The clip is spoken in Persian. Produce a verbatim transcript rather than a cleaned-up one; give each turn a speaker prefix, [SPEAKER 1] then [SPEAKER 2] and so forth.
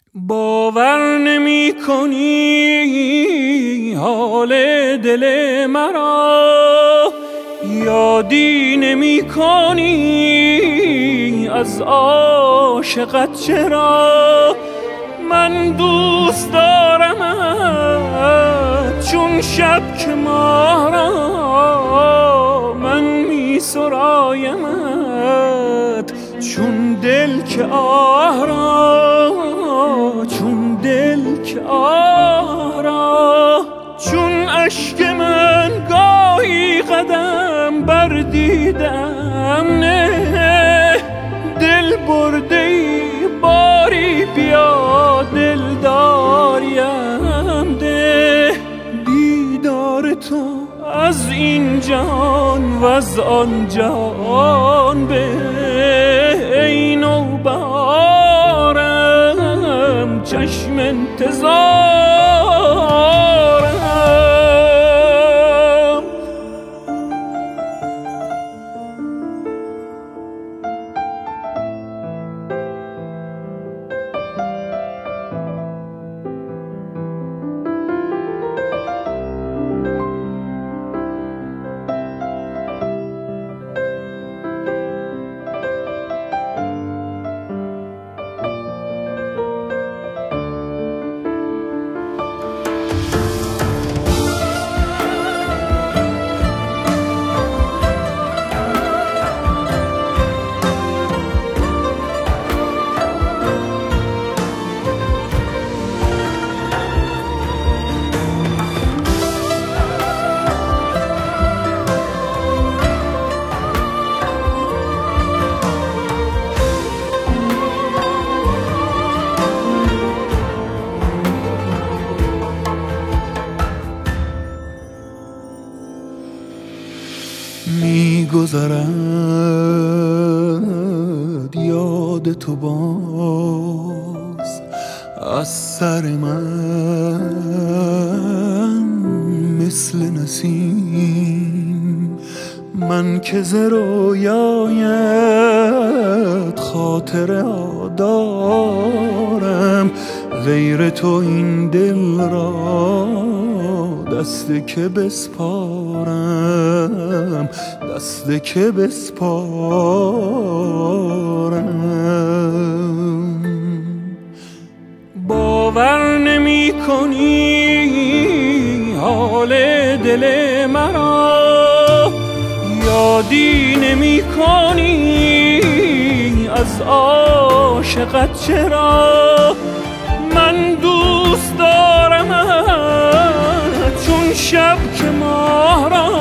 [SPEAKER 1] باور نمی کنی حال دل مرا، یادی نمی کنی از عاشقت چرا. من دوست دارمت چون شب که ماه را، من می سرایمت چون دل که آه را، چون دل که آه را. چون اشک من گاهی قدم بر دیدم نه، دل برده ای باری بیا دل داریم ده. دیدار تو از این جهان و از آن جهان به ای نوبهارم چشم انتظارم.
[SPEAKER 2] می گذرد یاد تو باز از سر من مثل نسیم. من که ز رویایت خاطره ها دارم، غیر تو این دل را دست که بسپارم، دست که بسپارم.
[SPEAKER 1] باور نمی کنی حال دل مرا، یادی نمی کنی از عاشقت چرا. من دوست دارم چون شب که ماه را،